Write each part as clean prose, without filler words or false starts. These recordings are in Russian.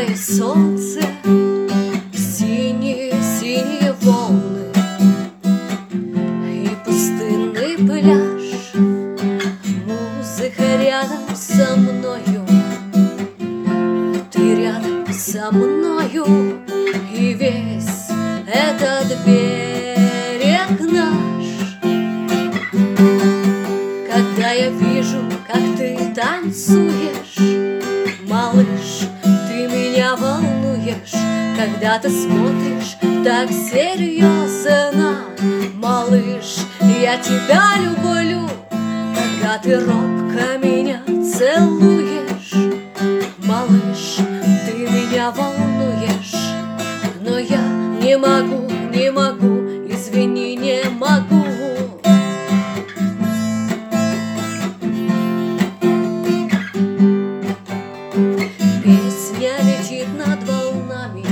Синее солнце, синие-синие волны и пустынный пляж. Музыка рядом со мною, ты рядом со мною, и весь этот берег наш. Когда я вижу, как ты танцуешь, малыш, ты меня волнуешь. Когда ты смотришь так серьезно, малыш, я тебя люблю. Когда ты робко меня целуешь, малыш, ты меня волнуешь. Но я не могу, извини, не могу. Песня летит над волнами,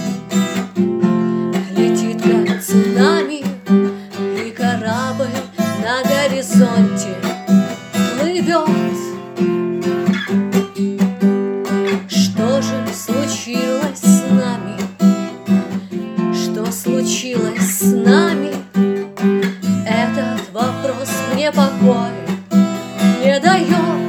летит как цунами, и корабль на горизонте плывет. Что же случилось с нами? Что случилось с нами? Этот вопрос мне покоя не дает.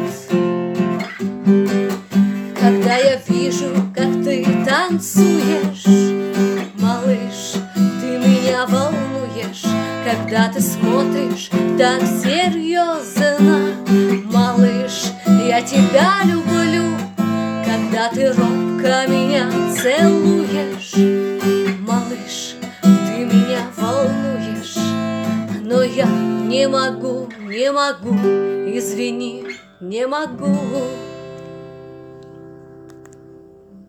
Когда я вижу, как ты танцуешь, малыш, ты меня волнуешь. Когда ты смотришь так серьезно, малыш, я тебя люблю. Когда ты робко меня целуешь, малыш, ты меня волнуешь. Но я не могу, извини, не могу.